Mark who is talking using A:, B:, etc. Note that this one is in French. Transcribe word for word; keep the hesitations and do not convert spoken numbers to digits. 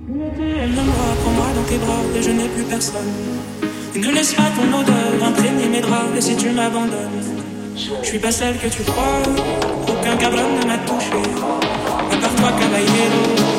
A: Emmène-moi, prends-moi dans tes bras et je n'ai plus personne. Et ne laisse pas ton odeur imprégner mes draps. Et si tu m'abandonnes, je suis pas celle que tu crois. Aucun cabron ne m'a touché, à part toi, caballero.